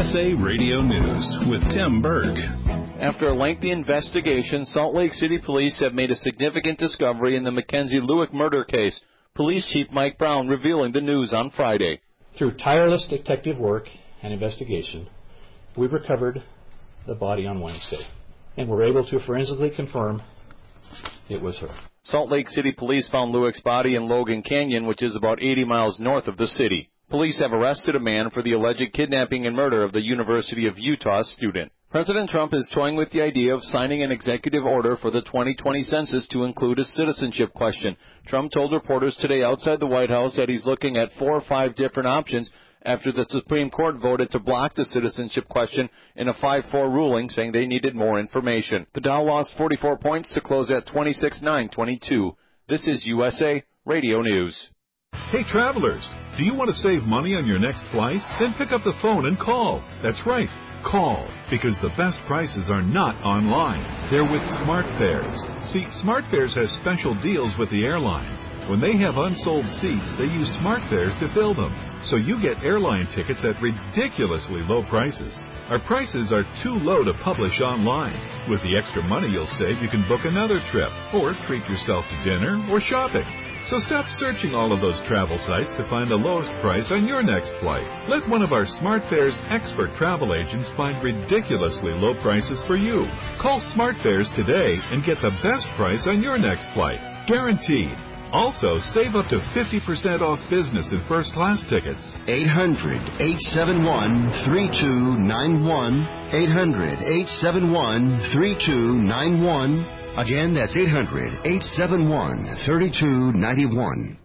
USA Radio News with Tim Berg. After a lengthy investigation, Salt Lake City police have made a significant discovery in the Mackenzie Lueck murder case. Police Chief Mike Brown revealing the news on Friday. Through tireless detective work and investigation, we recovered the body on Wednesday, and were able to forensically confirm it was her. Salt Lake City police found Lueck's body in Logan Canyon, which is about 80 miles north of the city. Police have arrested a man for the alleged kidnapping and murder of the University of Utah student. President Trump is toying with the idea of signing an executive order for the 2020 census to include a citizenship question. Trump told reporters today outside the White House that he's looking at 4 or 5 different options after the Supreme Court voted to block the citizenship question in a 5-4 ruling, saying they needed more information. The Dow lost 44 points to close at 26,922. This is USA Radio News. Hey, travelers, do you want to save money on your next flight? Then pick up the phone and call. That's right, call, because the best prices are not online. They're with SmartFares. See, SmartFares has special deals with the airlines. When they have unsold seats, they use SmartFares to fill them. So you get airline tickets at ridiculously low prices. Our prices are too low to publish online. With the extra money you'll save, you can book another trip, or treat yourself to dinner or shopping. So stop searching all of those travel sites to find the lowest price on your next flight. Let one of our SmartFares expert travel agents find ridiculously low prices for you. Call SmartFares today and get the best price on your next flight. Guaranteed. Also, save up to 50% off business and first-class tickets. 800-871-3291. 800-871-3291. Again, that's 800-871-3291.